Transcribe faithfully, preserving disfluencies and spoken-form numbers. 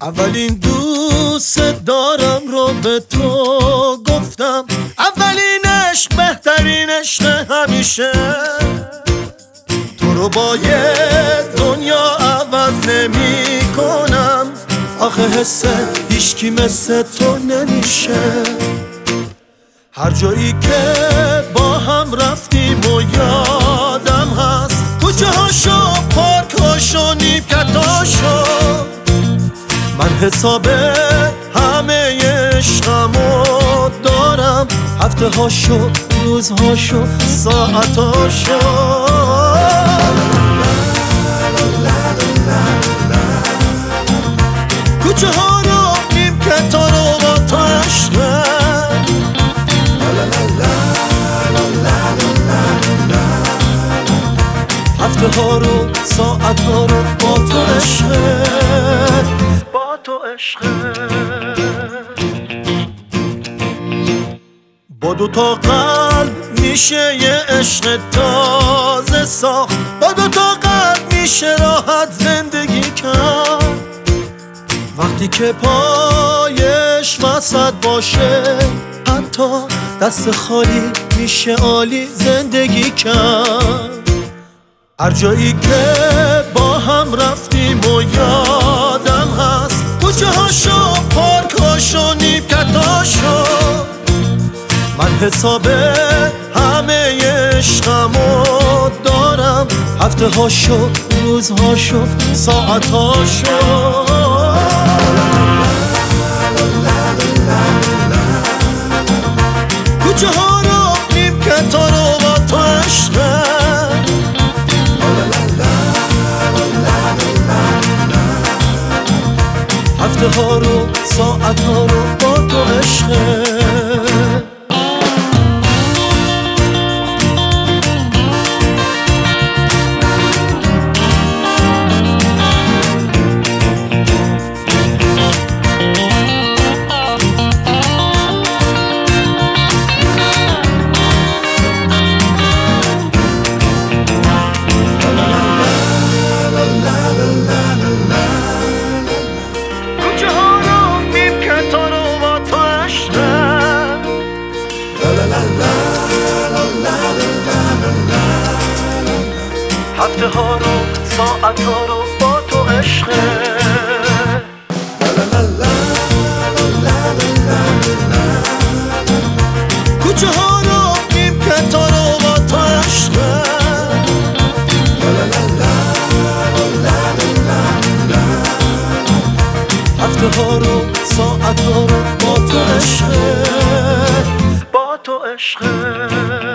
اولین دوست دارم رو به تو گفتم، اولین عشق بهترین عشق همیشه. تو رو با یه دنیا عوض نمی کنم، آخه حس هیچکی مثل تو نمیشه. هر جایی که با هم رفتیم و یادم هست، کوچه هاشو، پارک هاشو، نیمکتاشو. من حساب همه عشقمو دارم، هفته هاشو، روزهاشو، ساعتاشو. کوچه ها رو، نیمکتا رو با تو عشقم. هفته ها رو، ساعت ها رو با تو عشقم، با تو عشقم. با دو تا قلب میشه یه عشق تازه ساخت، با دو تا قلب میشه راحت زندگی کرد. وقتی که پایش وسط باشه، حتی دست خالی میشه عالی زندگی کرد. هر جایی که با هم رفتیم و یادم هست، کوچه هاشو، پارک هاشو، نیمکتاشو. من حساب همه عشقمو دارم، هفته هاشو، روزهاشو، ساعتاشو. کوچه ها رو، نیمکتا رو با تو عشقم. هفته ها رو، ساعت ها رو با تو عشقم. هفته ها رو، ساعت ها رو با تو عشقه. کوچه ها رو، نیمکتا رو با تو عشقه. هفته ها رو، ساعت ها رو با تو عشقه، با تو عشقه.